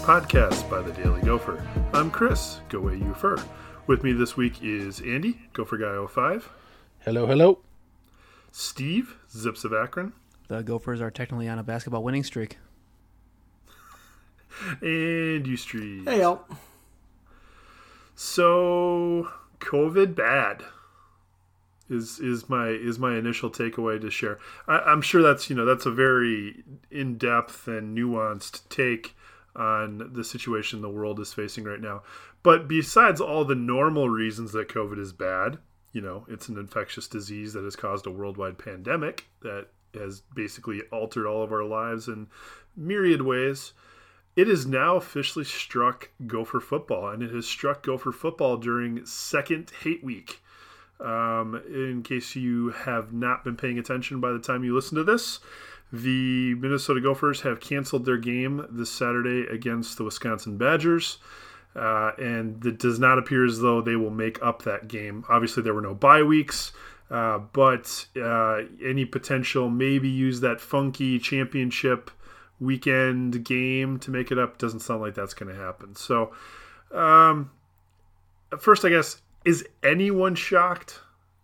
podcast by the Daily Gopher. I'm Chris, Go Away You Fur. With me this week is Andy, Gopher Guy 05. Hello. Steve, Zips of Akron. The Gophers are technically on a basketball winning streak. And you, Street. Hey, y'all. So, COVID bad is my initial takeaway to share. I'm sure that's a very in-depth and nuanced take on the situation the world is facing right now. But besides all the normal reasons that COVID is bad, it's an infectious disease that has caused a worldwide pandemic that has basically altered all of our lives in myriad ways. It has now officially struck Gopher football, and it has struck Gopher football during Second Hate Week. In case you have not been paying attention by the time you listen to this, the Minnesota Gophers have canceled their game this Saturday against the Wisconsin Badgers, and it does not appear as though they will make up that game. Obviously, there were no bye weeks, but any potential maybe use that funky championship weekend game to make it up doesn't sound like that's going to happen. So, first, I guess, is anyone shocked?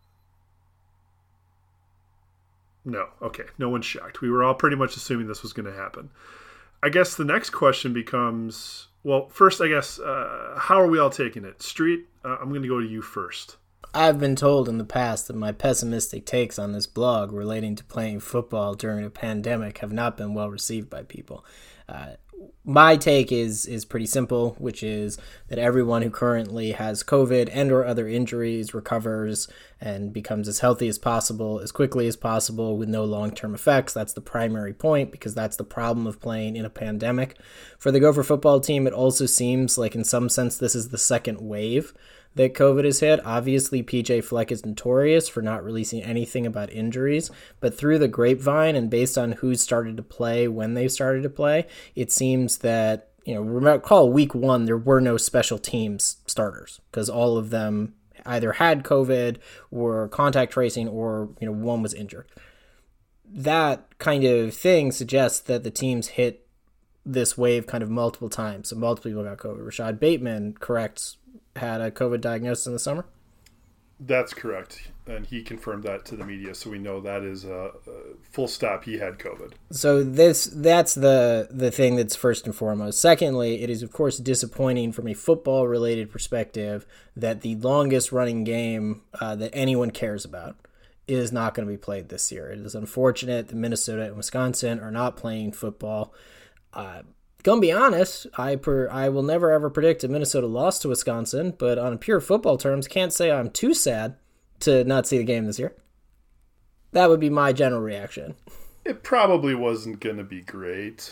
No. Okay, no one's shocked. We were all pretty much assuming this was going to happen. I guess the next question becomes, well, first, I guess, how are we all taking it? Street, I'm going to go to you first. I've been told in the past that my pessimistic takes on this blog relating to playing football during a pandemic have not been well received by people. My take is pretty simple, which is that everyone who currently has COVID and or other injuries recovers and becomes as healthy as possible, as quickly as possible, with no long-term effects. That's the primary point, because that's the problem of playing in a pandemic. For the Gopher football team, it also seems like in some sense this is the second wave that COVID has hit. Obviously, PJ Fleck is notorious for not releasing anything about injuries, but through the grapevine and based on who started to play when they started to play, it seems that, recall week one, there were no special teams starters because all of them either had COVID, were contact tracing, or, one was injured. That kind of thing suggests that the teams hit this wave kind of multiple times. So multiple people got COVID. Rashad Bateman, correct, had a COVID diagnosis in the summer? That's correct. And he confirmed that to the media, so we know that is a full stop. He had COVID. So that's the thing that's first and foremost. Secondly, it is, of course, disappointing from a football-related perspective that the longest-running game that anyone cares about is not going to be played this year. It is unfortunate that Minnesota and Wisconsin are not playing football. Gonna be honest, I will never ever predict a Minnesota loss to Wisconsin, but on pure football terms, can't say I'm too sad to not see the game this year. That would be my general reaction. It probably wasn't going to be great.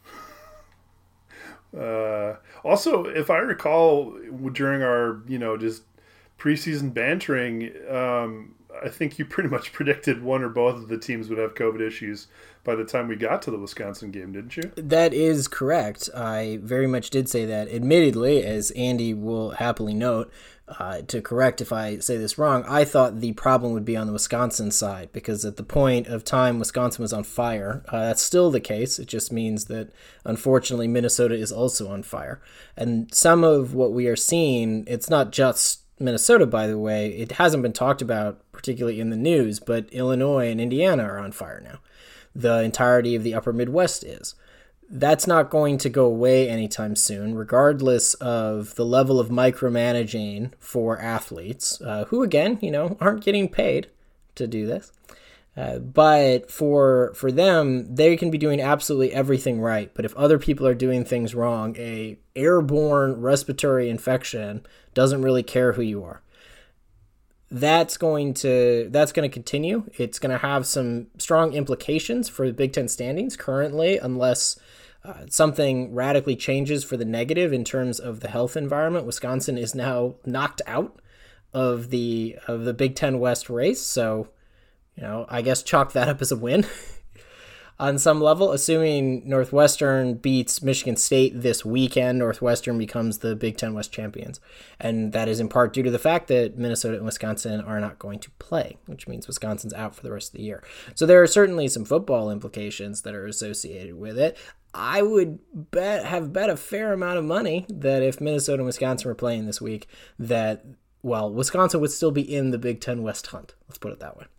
Also, if I recall, during our, just preseason bantering, I think you pretty much predicted one or both of the teams would have COVID issues by the time we got to the Wisconsin game, didn't you? That is correct. I very much did say that. Admittedly, as Andy will happily note, to correct if I say this wrong, I thought the problem would be on the Wisconsin side, because at the point of time Wisconsin was on fire. That's still the case. It just means that, unfortunately, Minnesota is also on fire. And some of what we are seeing, it's not just Minnesota, by the way. It hasn't been talked about particularly in the news, but Illinois and Indiana are on fire now. The entirety of the upper Midwest is. That's not going to go away anytime soon, regardless of the level of micromanaging for athletes, who, again, aren't getting paid to do this. But for them, they can be doing absolutely everything right. But if other people are doing things wrong, a airborne respiratory infection doesn't really care who you are. That's going to continue. It's going to have some strong implications for the Big Ten standings currently, unless something radically changes for the negative in terms of the health environment. Wisconsin is now knocked out of the Big Ten West race, so I guess chalk that up as a win. on some level. Assuming Northwestern beats Michigan State this weekend, Northwestern becomes the Big Ten West champions. And that is in part due to the fact that Minnesota and Wisconsin are not going to play, which means Wisconsin's out for the rest of the year. So there are certainly some football implications that are associated with it. I would have bet a fair amount of money that if Minnesota and Wisconsin were playing this week, that, well, Wisconsin would still be in the Big Ten West hunt. Let's put it that way.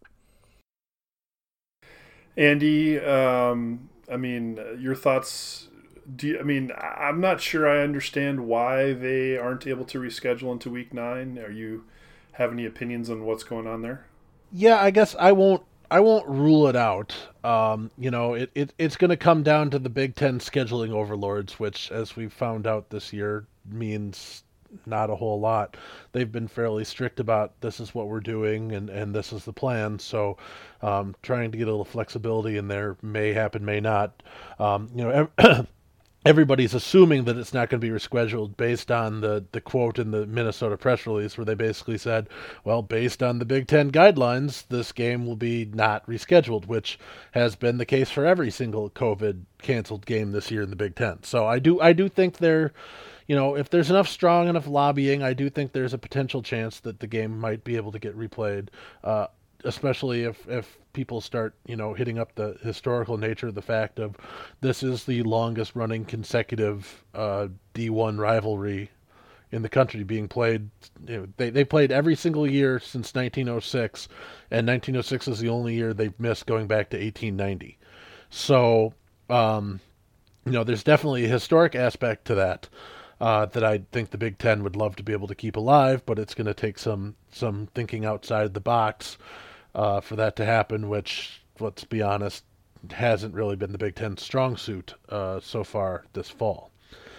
Andy, your thoughts? I'm not sure I understand why they aren't able to reschedule into Week 9. Are you have any opinions on what's going on there? Yeah, I guess I won't rule it out. It's going to come down to the Big Ten scheduling overlords, which, as we've found out this year, means not a whole lot. They've been fairly strict about this is what we're doing and this is the plan. So trying to get a little flexibility in there may happen, may not. Everybody's assuming that it's not going to be rescheduled based on the quote in the Minnesota press release where they basically said, well, based on the Big Ten guidelines, this game will be not rescheduled, which has been the case for every single COVID canceled game this year in the Big Ten. So I do think they're, if there's strong enough lobbying, I do think there's a potential chance that the game might be able to get replayed, especially if people start, hitting up the historical nature of the fact of this is the longest running consecutive D1 rivalry in the country being played. They played every single year since 1906, and 1906 is the only year they've missed going back to 1890. So, there's definitely a historic aspect to that. That I think the Big Ten would love to be able to keep alive, but it's going to take some thinking outside the box for that to happen, which, let's be honest, hasn't really been the Big Ten's strong suit so far this fall.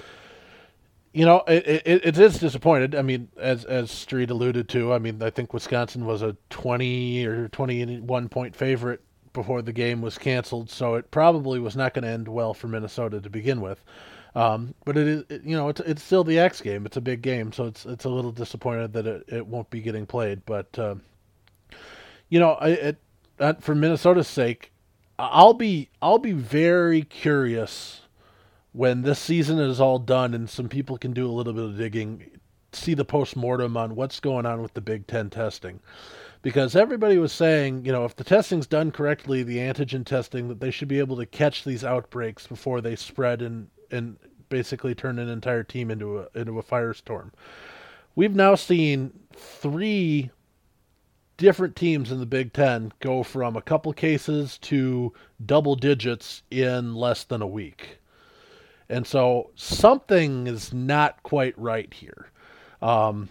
It is disappointed. I mean, as Street alluded to, I think Wisconsin was a 20 or 21 point favorite before the game was canceled, so it probably was not going to end well for Minnesota to begin with. But it is, it's still the X game. It's a big game, so it's a little disappointed that it won't be getting played. But for Minnesota's sake, I'll be very curious when this season is all done and some people can do a little bit of digging, see the postmortem on what's going on with the Big Ten testing. Because everybody was saying, if the testing's done correctly, the antigen testing, that they should be able to catch these outbreaks before they spread and basically turn an entire team into a firestorm. We've now seen 3 different teams in the Big Ten go from a couple cases to double digits in less than a week. And so something is not quite right here. And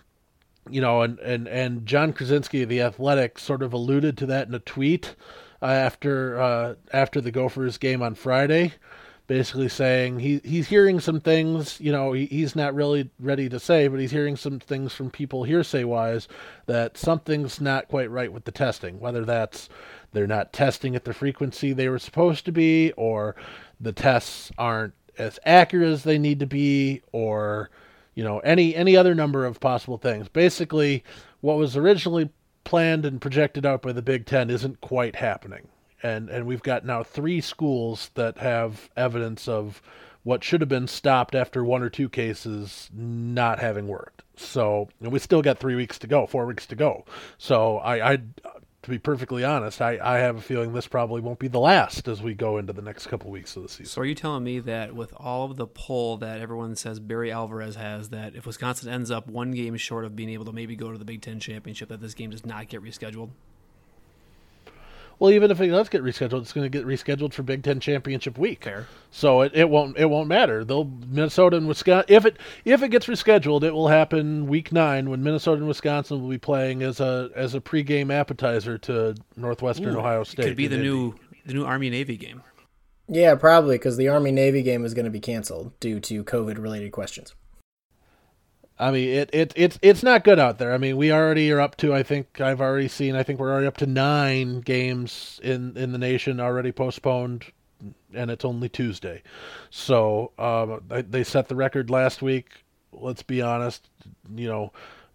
John Krasinski of The Athletic sort of alluded to that in a tweet after the Gophers game on Friday, basically saying he's hearing some things, he's not really ready to say, but he's hearing some things from people hearsay-wise that something's not quite right with the testing, whether that's they're not testing at the frequency they were supposed to be, or the tests aren't as accurate as they need to be, or any other number of possible things. Basically, what was originally planned and projected out by the Big Ten isn't quite happening. And we've got now 3 schools that have evidence of what should have been stopped after 1 or 2 cases not having worked. So we still got 4 weeks to go. So I to be perfectly honest, I have a feeling this probably won't be the last as we go into the next couple weeks of the season. So are you telling me that with all of the pull that everyone says Barry Alvarez has, that if Wisconsin ends up 1 game short of being able to maybe go to the Big Ten championship, that this game does not get rescheduled? Well, even if it does get rescheduled, it's going to get rescheduled for Big Ten championship week. Fair. So it won't matter. Minnesota and Wisconsin. If it gets rescheduled, it will happen Week 9 when Minnesota and Wisconsin will be playing as a pregame appetizer to Northwestern Ohio State. It could be the new Army Navy game. Yeah, probably, because the Army Navy game is going to be canceled due to COVID related questions. I mean, it's not good out there. I mean, we already are up to, I think we're already up to 9 games in the nation already postponed, and it's only Tuesday. So they set the record last week. Let's be honest,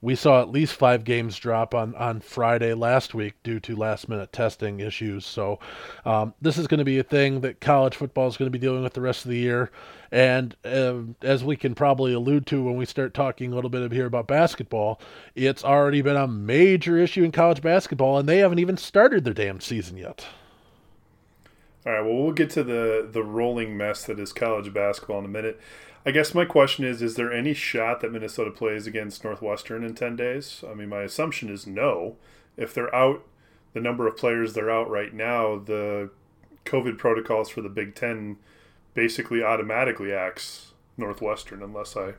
we saw at least 5 games drop on Friday last week due to last-minute testing issues. So this is going to be a thing that college football is going to be dealing with the rest of the year. And as we can probably allude to when we start talking a little bit here about basketball, it's already been a major issue in college basketball, and they haven't even started their damn season yet. All right, well, we'll get to the rolling mess that is college basketball in a minute. I guess my question is there any shot that Minnesota plays against Northwestern in 10 days? I mean, my assumption is no. If they're out, the number of players they're out right now, the COVID protocols for the Big Ten basically automatically acts Northwestern unless I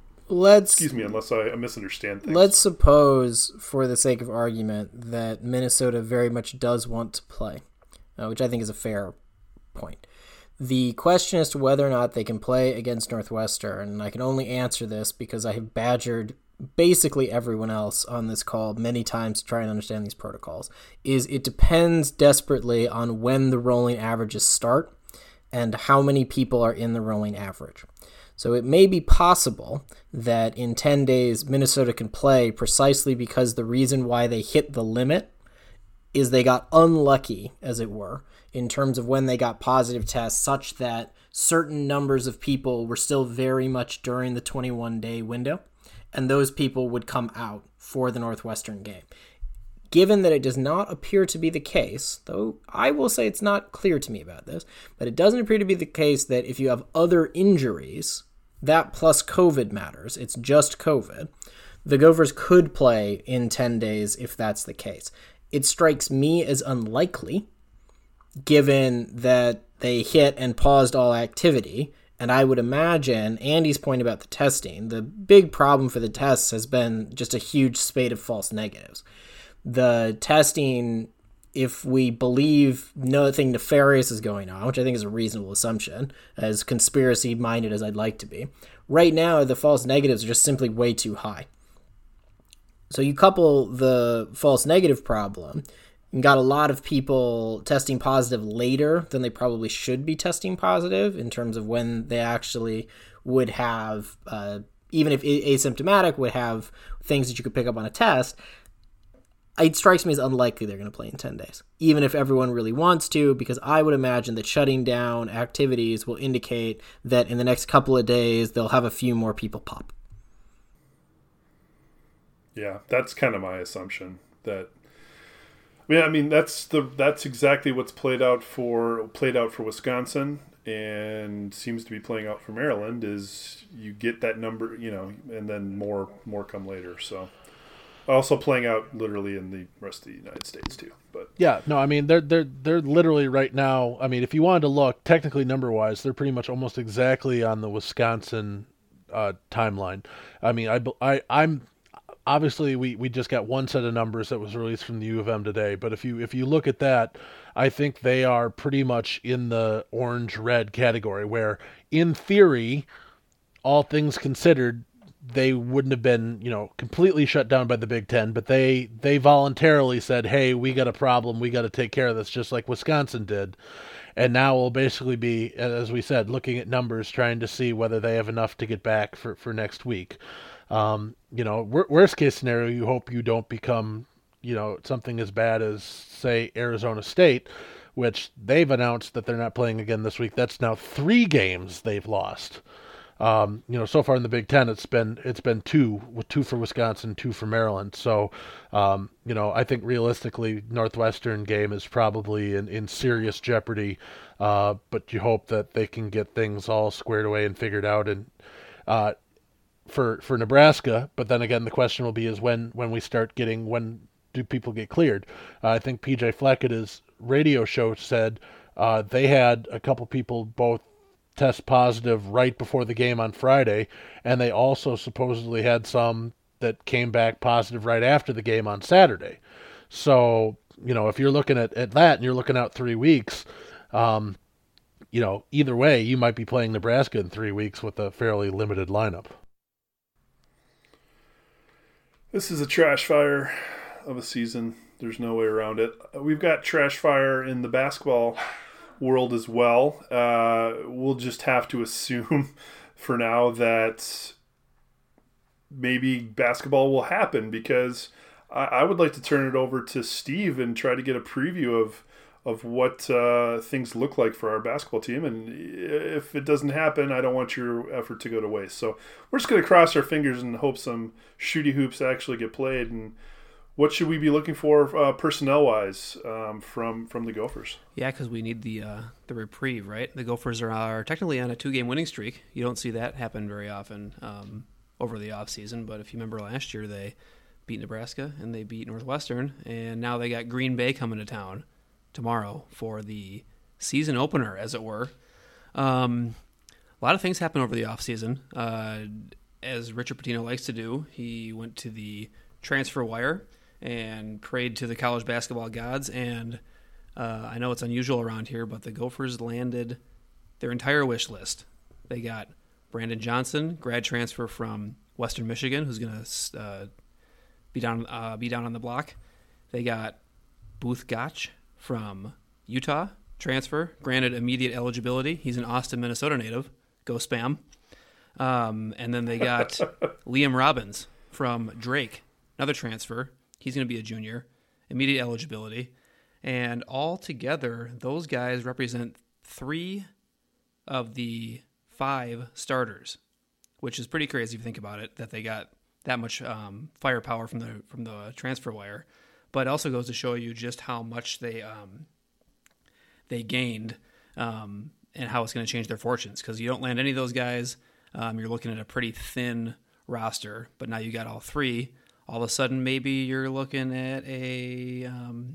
misunderstand things. Let's suppose, for the sake of argument, that Minnesota very much does want to play, which I think is a fair point. The question as to whether or not they can play against Northwestern, and I can only answer this because I have badgered basically everyone else on this call many times to try and understand these protocols, is it depends desperately on when the rolling averages start and how many people are in the rolling average. So it may be possible that in 10 days Minnesota can play precisely because the reason why they hit the limit is they got unlucky, as it were, in terms of when they got positive tests, such that certain numbers of people were still very much during the 21-day window, and those people would come out for the Northwestern game. Given that it does not appear to be the case, though I will say it's not clear to me about this, but it doesn't appear to be the case that if you have other injuries, that plus COVID matters, it's just COVID, the Gophers could play in 10 days if that's the case. It strikes me as unlikely, given that they hit and paused all activity. And I would imagine Andy's point about the testing, the big problem for the tests has been just a huge spate of false negatives. The testing, if we believe nothing nefarious is going on, which I think is a reasonable assumption, as conspiracy-minded as I'd like to be, right now the false negatives are just simply way too high. So you couple the false negative problem, and got a lot of people testing positive later than they probably should be testing positive in terms of when they actually would have, even if asymptomatic, would have things that you could pick up on a test. It strikes me as unlikely they're going to play in 10 days, even if everyone really wants to, because I would imagine that shutting down activities will indicate that in the next couple of days, they'll have a few more people pop. Yeah, that's kind of my assumption. That's exactly what's played out for Wisconsin, and seems to be playing out for Maryland. Is you get that number, and then more come later. So, also playing out literally in the rest of the United States too. But yeah, no, I mean they're literally right now. I mean, if you wanted to look technically number wise, they're pretty much almost exactly on the Wisconsin timeline. I mean, I'm. Obviously, we just got one set of numbers that was released from the U of M today, but if you look at that, I think they are pretty much in the orange-red category, where, in theory, all things considered, they wouldn't have been, completely shut down by the Big Ten, but they voluntarily said, hey, we got a problem, we got to take care of this, just like Wisconsin did. And now we'll basically be, as we said, looking at numbers, trying to see whether they have enough to get back for next week. Worst case scenario, you hope you don't become, something as bad as, say, Arizona State, which they've announced that they're not playing again this week. That's now 3 games they've lost. So far in the Big Ten, it's been 2, with 2 for Wisconsin, 2 for Maryland. So, I think realistically, Northwestern game is probably in serious jeopardy. But you hope that they can get things all squared away and figured out. And for Nebraska, but then again, the question will be is when do people get cleared? I think PJ Fleck at his radio show said they had a couple people both test positive right before the game on Friday, and they also supposedly had some that came back positive right after the game on Saturday. So, if you're looking at that and you're looking out 3 weeks, either way, you might be playing Nebraska in 3 weeks with a fairly limited lineup. This is a trash fire of a season. There's no way around it. We've got trash fire in the basketball world as well. We'll just have to assume for now that maybe basketball will happen, because I would like to turn it over to Steve and try to get a preview of what things look like for our basketball team. And if it doesn't happen, I don't want your effort to go to waste. So we're just going to cross our fingers and hope some shooty hoops actually get played. And what should we be looking for personnel-wise from the Gophers? Yeah, because we need the reprieve, right? The Gophers are technically on a 2-game winning streak. You don't see that happen very often over the offseason. But if you remember last year, they beat Nebraska and they beat Northwestern. And now they got Green Bay coming to town tomorrow for the season opener, as it were. A lot of things happen over the offseason. As Richard Pitino likes to do, he went to the transfer wire and prayed to the college basketball gods. And I know it's unusual around here, but the Gophers landed their entire wish list. They got Brandon Johnson, grad transfer from Western Michigan, who's going to be down on the block. They got Booth Gotch from Utah, transfer, granted immediate eligibility. He's an Austin, Minnesota native. Go Spam. And then they got Liam Robbins from Drake, another transfer. He's going to be a junior, immediate eligibility. And all together, those guys represent 3 of the 5 starters, which is pretty crazy if you think about it, that they got that much firepower from the transfer wire. But it also goes to show you just how much they gained and how it's going to change their fortunes. Because you don't land any of those guys, you're looking at a pretty thin roster. But now you got all 3. All of a sudden, maybe you're looking at a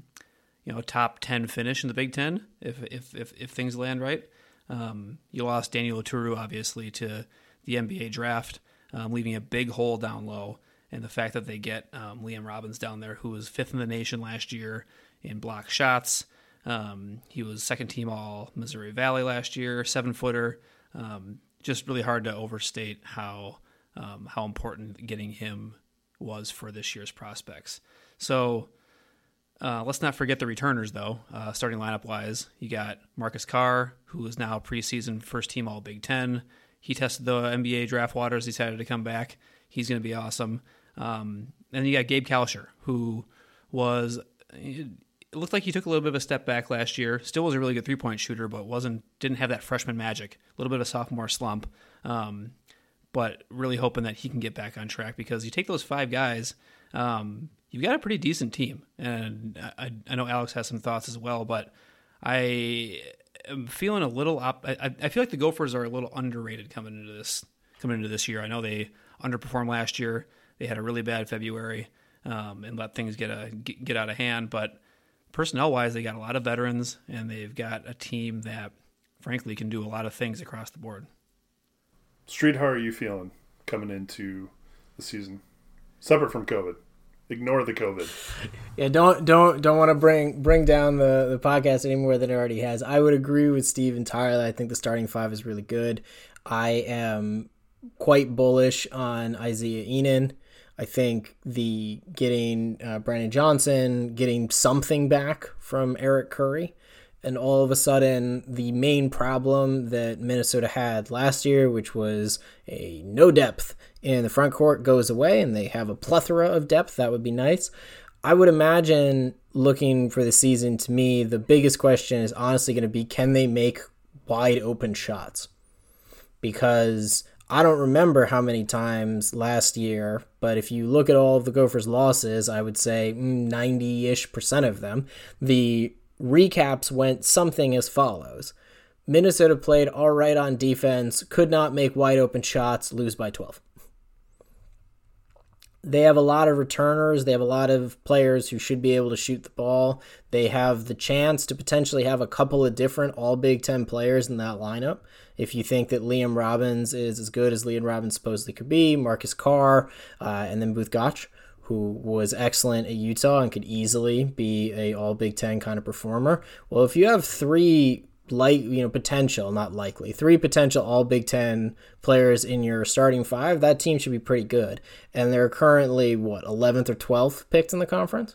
top 10 finish in the Big Ten if things land right. You lost Daniel Oturu, obviously, to the NBA draft, leaving a big hole down low. And the fact that they get Liam Robbins down there, who was 5th in the nation last year in block shots. He was second team all Missouri Valley last year, 7-footer. Just really hard to overstate how important getting him was for this year's prospects. So let's not forget the returners, though. Starting lineup-wise, you got Marcus Carr, who is now preseason first team all Big Ten. He tested the NBA draft waters, decided to come back. He's going to be awesome. And you got Gabe Kalsher, who it looked like he took a little bit of a step back last year. Still was a really good three-point shooter, but didn't have that freshman magic. A little bit of a sophomore slump. But really hoping that he can get back on track, because you take those 5 guys, you've got a pretty decent team. And I know Alex has some thoughts as well, but I am feeling a little I feel like the Gophers are a little underrated coming into this year. I know they underperformed last year. They had a really bad February and let things get out of hand. But personnel-wise, they got a lot of veterans, and they've got a team that, frankly, can do a lot of things across the board. Street, how are you feeling coming into the season? Separate from COVID. Ignore the COVID. Yeah, don't want to bring down the podcast any more than it already has. I would agree with Steve entirely. I think the starting 5 is really good. I am quite bullish on Isaiah Enan. I think the getting Brandon Johnson, getting something back from Eric Curry, and all of a sudden the main problem that Minnesota had last year, which was a no depth in the front court, goes away, and they have a plethora of depth. That would be nice. I would imagine, looking for the season, to me, the biggest question is honestly going to be, can they make wide open shots? Because I don't remember how many times last year, but if you look at all of the Gophers' losses, I would say 90-ish% of them, the recaps went something as follows. Minnesota played all right on defense, could not make wide open shots, lose by 12. They have a lot of returners. They have a lot of players who should be able to shoot the ball. They have the chance to potentially have a couple of different all Big Ten players in that lineup. If you think that Liam Robbins is as good as Liam Robbins supposedly could be, Marcus Carr, and then Booth Gotch, who was excellent at Utah and could easily be a all Big Ten kind of performer. Well, if you have 3 potential, not likely, 3 potential all Big Ten players in your starting 5, that team should be pretty good. And they're currently, 11th or 12th picked in the conference?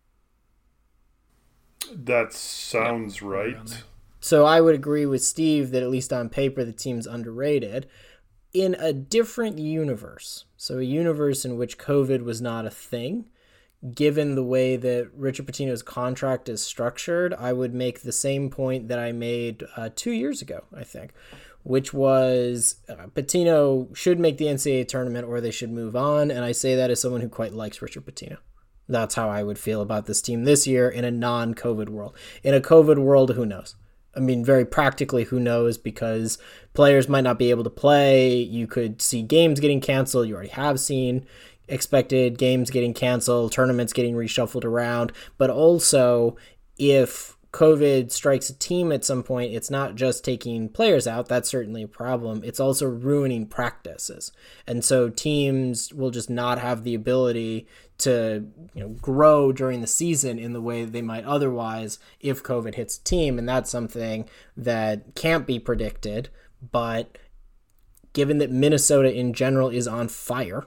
That sounds right. So I would agree with Steve that at least on paper the team's underrated. in a different universe, so a universe in which COVID was not a thing, given the way that Richard Pitino's contract is structured, I would make the same point that I made 2 years ago, I think, which was Pitino should make the NCAA tournament or they should move on. And I say that as someone who quite likes Richard Pitino. That's how I would feel about this team this year in a non-COVID world. In a COVID world, who knows? I mean, very practically, who knows? Because players might not be able to play. You could see games getting canceled. You already have seen expected games getting canceled, tournaments getting reshuffled around. But also, if COVID strikes a team at some point, it's not just taking players out. That's certainly a problem. It's also ruining practices. And so teams will just not have the ability to grow during the season in the way they might otherwise if COVID hits a team. And that's something that can't be predicted. But given that Minnesota in general is on fire,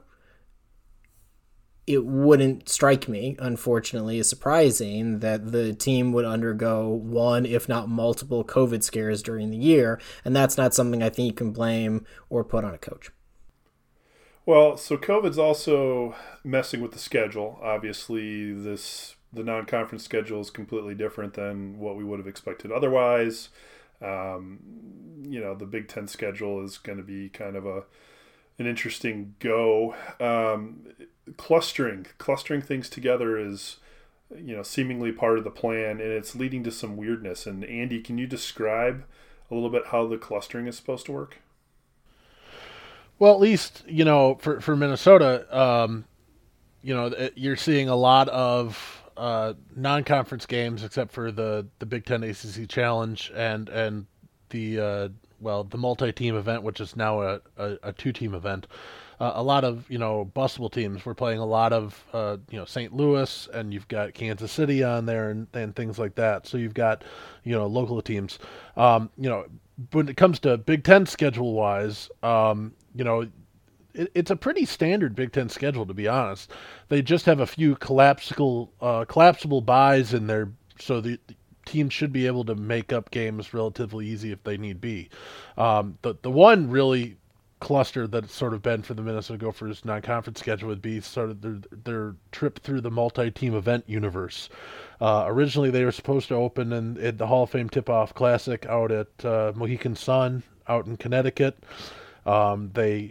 it wouldn't strike me, unfortunately, as surprising that the team would undergo one, if not multiple, COVID scares during the year. And that's not something I think you can blame or put on a coach. Well, so COVID's also messing with the schedule. Obviously, the non-conference schedule is completely different than what we would have expected otherwise. The Big Ten schedule is going to be kind of an interesting go. Clustering things together is, seemingly part of the plan, and it's leading to some weirdness. And Andy, can you describe a little bit how the clustering is supposed to work? Well, at least, for Minnesota, you're seeing a lot of non-conference games, except for the Big Ten ACC Challenge and the multi-team event, which is now a two-team event. A lot of, busable teams. We're playing a lot of, St. Louis, and you've got Kansas City on there and things like that. So you've got, local teams. When it comes to Big Ten schedule-wise, it's a pretty standard Big Ten schedule, to be honest. They just have a few collapsible buys in there, so the teams should be able to make up games relatively easy if they need be. The one really cluster that's sort of been for the Minnesota Gophers non-conference schedule would be sort of their trip through the multi-team event universe. Originally, they were supposed to open in the Hall of Fame Tip-Off Classic out at Mohegan Sun out in Connecticut. They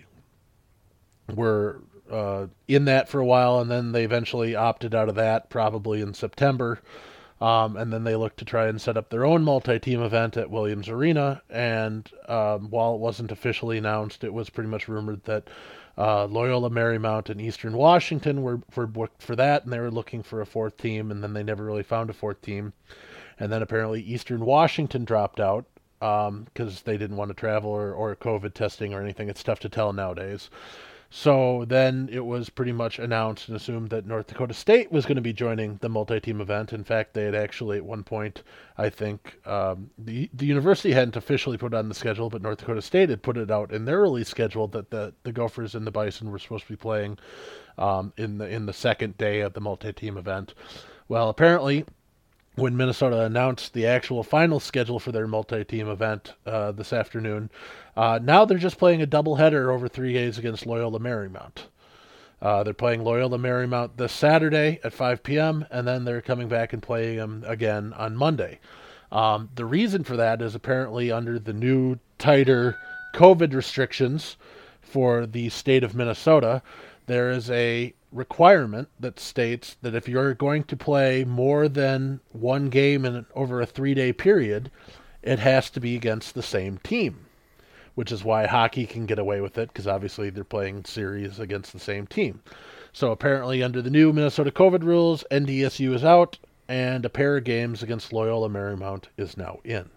were in that for a while, and then they eventually opted out of that, probably in September. And then they looked to try and set up their own multi-team event at Williams Arena. And while it wasn't officially announced, it was pretty much rumored that Loyola Marymount and Eastern Washington were booked for that, and they were looking for a fourth team, and then they never really found a fourth team. And then apparently Eastern Washington dropped out because they didn't want to travel or COVID testing or anything. It's tough to tell nowadays. So then it was pretty much announced and assumed that North Dakota State was going to be joining the multi-team event. In fact, they had actually at one point, I think, the university hadn't officially put it on the schedule, but North Dakota State had put it out in their release schedule that the Gophers and the Bison were supposed to be playing in the second day of the multi-team event. Well, apparently, when Minnesota announced the actual final schedule for their multi-team event this afternoon, now they're just playing a doubleheader over 3 days against Loyola Marymount. They're playing Loyola Marymount this Saturday at 5 p.m., and then they're coming back and playing them again on Monday. The reason for that is apparently under the new, tighter COVID restrictions for the state of Minnesota, there is a requirement that states that if you're going to play more than one game over a 3-day period, it has to be against the same team, which is why hockey can get away with it, because obviously they're playing series against the same team. So apparently under the new Minnesota COVID rules, NDSU is out, and a pair of games against Loyola Marymount is now in.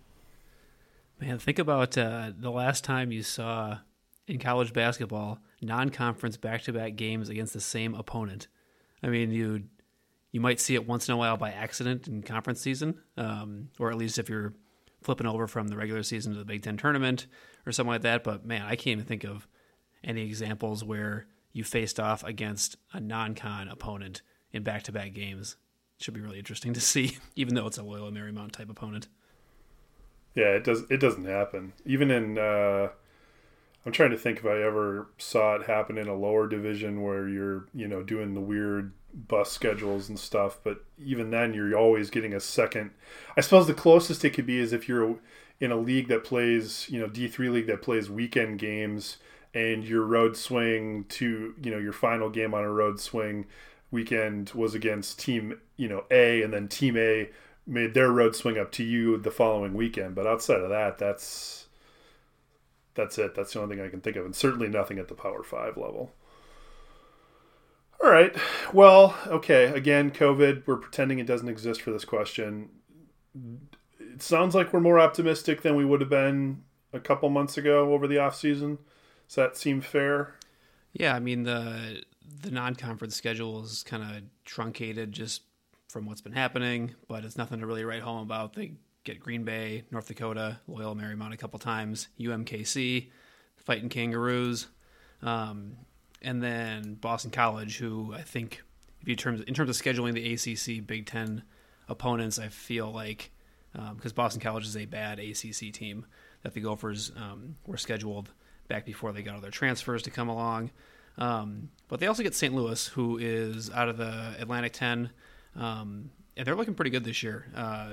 Man, think about the last time you saw in college basketball non-conference back-to-back games against the same opponent. I mean, you might see it once in a while by accident in conference season, or at least if you're flipping over from the regular season to the Big Ten tournament or something like that. But man, I can't even think of any examples where you faced off against a non-con opponent in back-to-back games. It should be really interesting to see, even though it's a Loyola Marymount type opponent. Yeah, it doesn't happen. Even in I'm trying to think if I ever saw it happen in a lower division where you're, doing the weird bus schedules and stuff. But even then, you're always getting a second. I suppose the closest it could be is if you're in a league that plays, D3 league that plays weekend games, and your road swing to, your final game on a road swing weekend was against team, A, and then team A made their road swing up to you the following weekend. But outside of that, that's it. That's the only thing I can think of, and certainly nothing at the Power 5 level. All right. Well, okay. Again, COVID, we're pretending it doesn't exist for this question. It sounds like we're more optimistic than we would have been a couple months ago over the offseason. Does that seem fair? Yeah, I mean, the non-conference schedule is kind of truncated just from what's been happening, but it's nothing to really write home about. They get Green Bay, North Dakota, Loyola Marymount a couple times, UMKC, Fighting Kangaroos, and then Boston College, who I think, if in terms of scheduling the ACC Big Ten opponents, I feel like because Boston College is a bad ACC team, that the Gophers were scheduled back before they got all their transfers to come along. But they also get St. Louis, who is out of the Atlantic 10, and they're looking pretty good this year.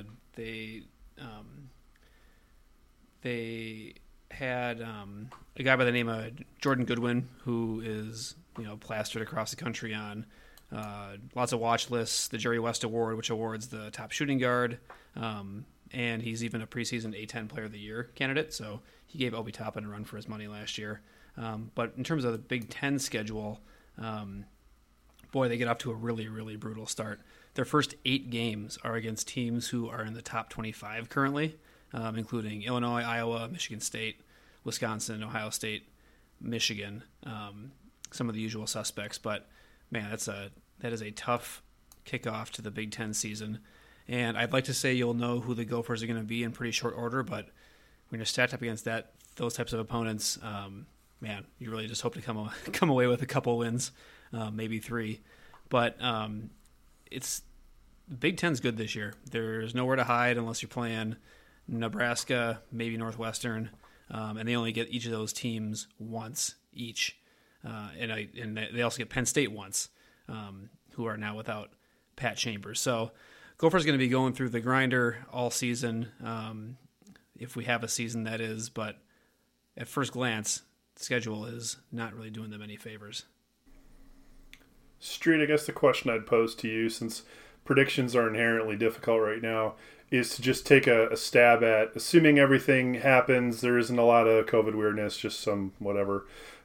They had a guy by the name of Jordan Goodwin, who is plastered across the country on lots of watch lists, the Jerry West Award, which awards the top shooting guard, and he's even a preseason A-10 Player of the Year candidate. So he gave Obi Toppin a run for his money last year. But in terms of the Big Ten schedule, boy, they get off to a really, really brutal start. Their first 8 games are against teams who are in the top 25 currently, including Illinois, Iowa, Michigan State, Wisconsin, Ohio State, Michigan, some of the usual suspects. But, man, that is a tough kickoff to the Big Ten season. And I'd like to say you'll know who the Gophers are going to be in pretty short order, but when you're stacked up against those types of opponents, man, you really just hope to come away with a couple wins, maybe 3. But it's Big Ten's good this year. There's nowhere to hide unless you're playing Nebraska, maybe Northwestern, and they only get each of those teams once each. And they also get Penn State once, who are now without Pat Chambers. So Gophers going to be going through the grinder all season, if we have a season that is. But at first glance, the schedule is not really doing them any favors. Street, I guess the question I'd pose to you, since predictions are inherently difficult right now, is to just take a stab at, assuming everything happens, there isn't a lot of COVID weirdness, just some whatever.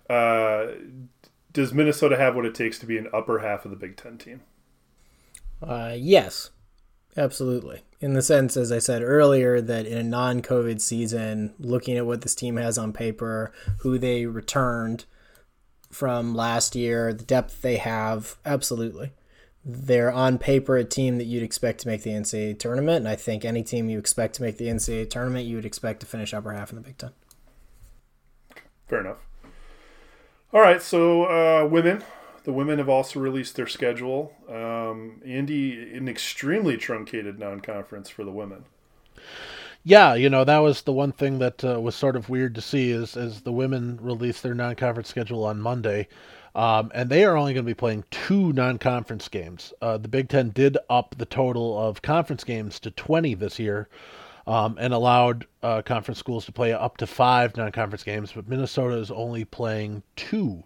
Does Minnesota have what it takes to be an upper half of the Big Ten team? Yes, absolutely. In the sense, as I said earlier, that in a non-COVID season, looking at what this team has on paper, who they returned from last year, the depth they have, absolutely. They're on paper a team that you'd expect to make the NCAA tournament, and I think any team you expect to make the NCAA tournament, you would expect to finish upper half in the Big Ten. Fair enough. All right, so women. The women have also released their schedule. Andy, an extremely truncated non-conference for the women. Yeah, that was the one thing that was sort of weird to see is as the women released their non-conference schedule on Monday, and they are only going to be playing 2 non-conference games. The Big Ten did up the total of conference games to 20 this year, and allowed conference schools to play up to 5 non-conference games, but Minnesota is only playing 2.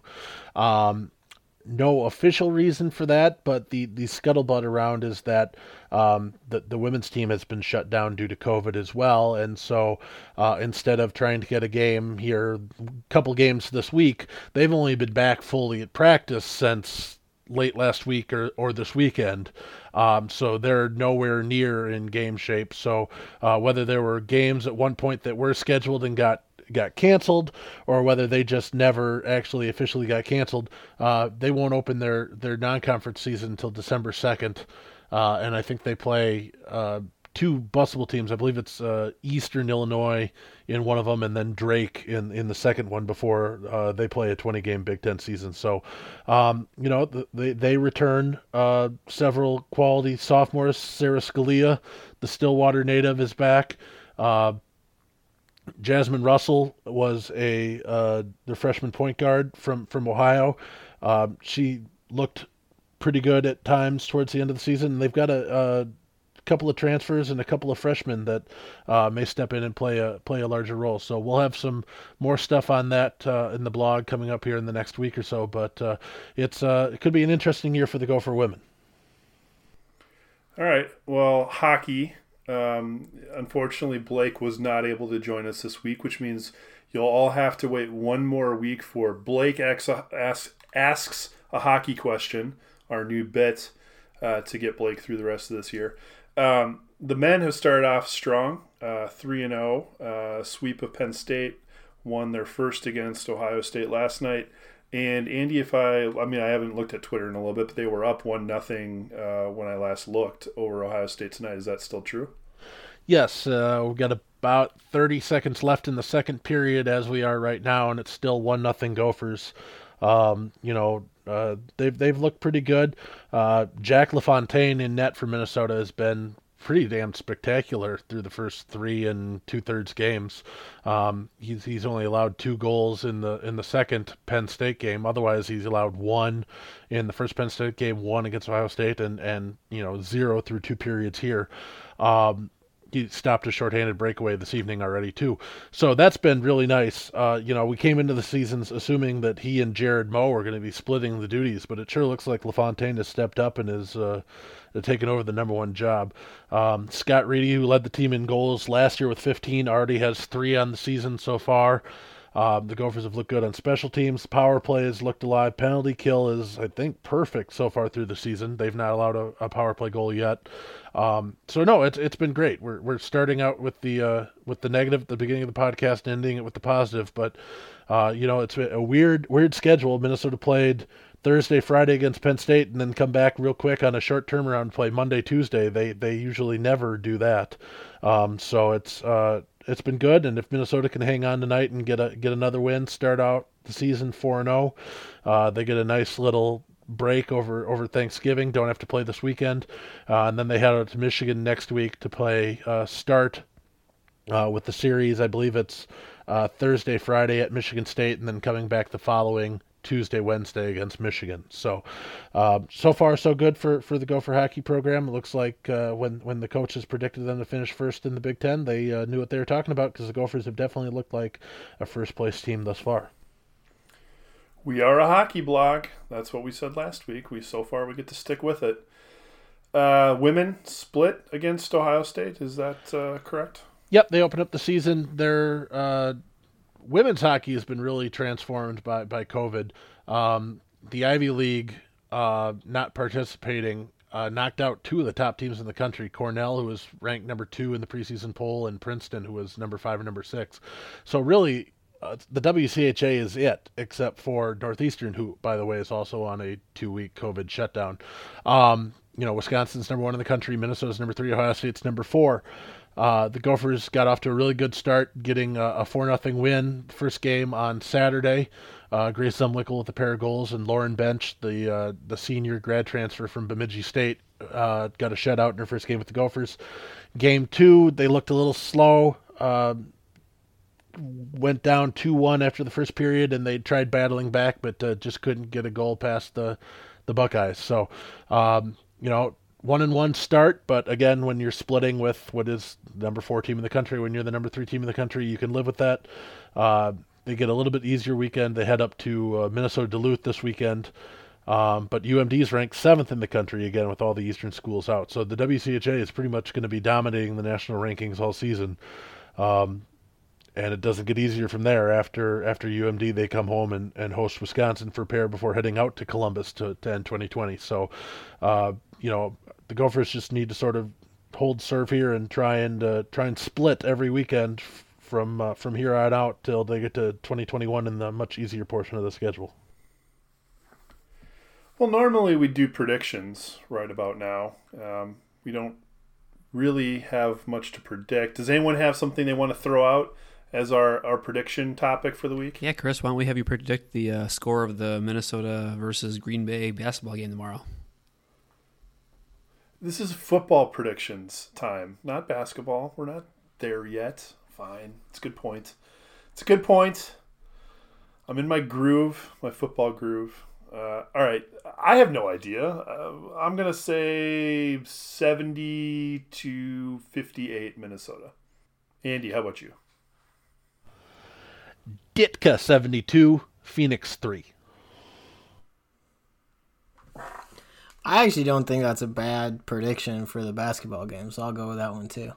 No official reason for that, but the scuttlebutt around is that the women's team has been shut down due to COVID as well, and so instead of trying to get a game here, couple games this week, they've only been back fully at practice since late last week or this weekend. So they're nowhere near in game shape. So whether there were games at one point that were scheduled and got canceled, or whether they just never actually officially got canceled, they won't open their non-conference season until December 2nd. And I think they play 2 busable teams. I believe it's Eastern Illinois in one of them, and then Drake in the second one before they play a 20-game Big Ten season. So, they return several quality sophomores. Sarah Scalia, the Stillwater native, is back. Jasmine Russell was the freshman point guard from Ohio. She looked pretty good at times towards the end of the season. They've got a couple of transfers and a couple of freshmen that may step in and play a larger role. So we'll have some more stuff on that in the blog coming up here in the next week or so. But it could be an interesting year for the Gopher women. All right. Well, hockey. Unfortunately, Blake was not able to join us this week, which means you'll all have to wait one more week for Blake asks a hockey question, our new bit, to get Blake through the rest of this year. The men have started off strong, 3-0, sweep of Penn State, won their first against Ohio State last night. And Andy, I haven't looked at Twitter in a little bit, but they were up 1-0 when I last looked over Ohio State tonight. Is that still true? Yes, we've got about 30 seconds left in the second period as we are right now, and it's still 1-0 Gophers. They've looked pretty good. Jack LaFontaine in net for Minnesota has been pretty damn spectacular through the first 3 2/3 games. He's only allowed 2 goals in the second Penn State game. Otherwise, he's allowed 1 in the first Penn State game, 1 against Ohio State, and 0 through 2 periods here. He stopped a shorthanded breakaway this evening already too, so that's been really nice. We came into the seasons assuming that he and Jared Moe were going to be splitting the duties, but it sure looks like LaFontaine has stepped up and is taken over the number 1 job. Scott Reedy, who led the team in goals last year with 15, already has 3 on the season so far. The Gophers have looked good on special teams. Power play has looked alive. Penalty kill is, I think, perfect so far through the season. They've not allowed a power play goal yet. So no, it's been great. We're starting out with the negative at the beginning of the podcast, and ending it with the positive. But it's a weird schedule. Minnesota played Thursday, Friday against Penn State, and then come back real quick on a short turnaround play Monday, Tuesday. They usually never do that. So it's been good, and if Minnesota can hang on tonight and get another win, start out the season 4-0, they get a nice little break over Thanksgiving. Don't have to play this weekend, and then they head out to Michigan next week to play start with the series. I believe it's Thursday, Friday at Michigan State, and then coming back the following Tuesday, Wednesday against Michigan. So far so good for the Gopher hockey program. It looks like when the coaches predicted them to finish first in the Big Ten, they knew what they were talking about, because the Gophers have definitely looked like a first place team thus far. We are a hockey blog. That's what we said last week. We get to stick with it. Women split against Ohio State. Is that correct? Yep, they opened up the season. Their women's hockey has been really transformed by COVID. The Ivy League not participating knocked out 2 of the top teams in the country, Cornell, who was ranked number 2 in the preseason poll, and Princeton, who was number 5 and number 6. So really, the WCHA is it, except for Northeastern, who, by the way, is also on a 2-week COVID shutdown. Wisconsin's number 1 in the country, Minnesota's number 3, Ohio State's number 4. The Gophers got off to a really good start, getting a 4-0 win. First game on Saturday. Grace Zumlickle with a pair of goals, and Lauren Bench, the senior grad transfer from Bemidji State, got a shutout in her first game with the Gophers. Game 2, they looked a little slow. Went down 2-1 after the first period, and they tried battling back, but just couldn't get a goal past the Buckeyes. So, 1-1 start, but again, when you're splitting with what is the number 4 team in the country, when you're the number 3 team in the country, you can live with that. They get a little bit easier weekend. They head up to Minnesota Duluth this weekend. But UMD is ranked 7th in the country, again, with all the Eastern schools out. So the WCHA is pretty much going to be dominating the national rankings all season. And it doesn't get easier from there. After UMD, they come home and host Wisconsin for a pair before heading out to Columbus to end 2020. So, the Gophers just need to sort of hold serve here and try and split every weekend from here on out till they get to 2021 in the much easier portion of the schedule. Well, normally we do predictions right about now. We don't really have much to predict. Does anyone have something they want to throw out as our prediction topic for the week? Yeah, Chris, why don't we have you predict the score of the Minnesota versus Green Bay basketball game tomorrow? This is football predictions time, not basketball. We're not there yet. fine. It's a good point. It's a good point. I'm in my groove, my football groove. All right. I have no idea. I'm going to say 70-58 Minnesota. Andy, how about you? Ditka 72, Phoenix 3. I actually don't think that's a bad prediction for the basketball game, so I'll go with that one too.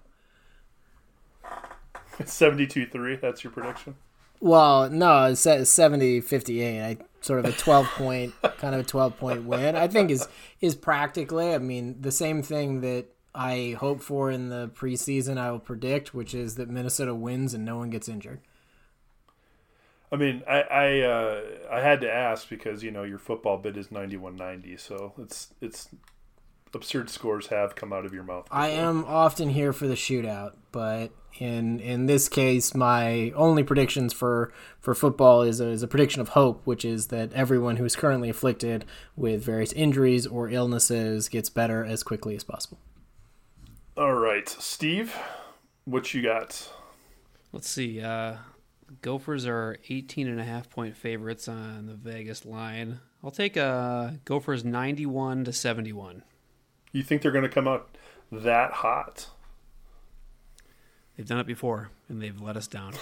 72-3, that's your prediction? Well, no, it's 70-58. Sort of a 12-point win. I think is practically, I mean, the same thing that I hope for in the preseason I will predict, which is that Minnesota wins and no one gets injured. I mean, I had to ask because, your football bid is 91-90, so it's absurd scores have come out of your mouth before. I am often here for the shootout, but in this case, my only predictions for football is a prediction of hope, which is that everyone who is currently afflicted with various injuries or illnesses gets better as quickly as possible. All right, Steve, what you got? Let's see. Gophers are 18.5-point favorites on the Vegas line. I'll take Gophers 91-71. You think they're going to come out that hot? They've done it before, and they've let us down.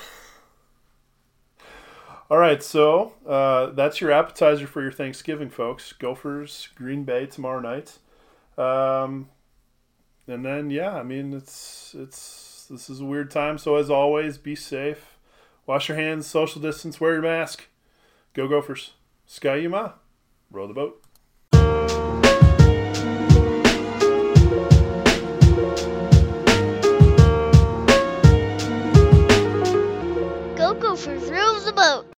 All right, so that's your appetizer for your Thanksgiving, folks. Gophers, Green Bay tomorrow night. And then, I mean, this is a weird time, so as always, be safe. Wash your hands, social distance, wear your mask. Go Gophers. Ski-U-Mah. Row the boat. Go Gophers, row the boat.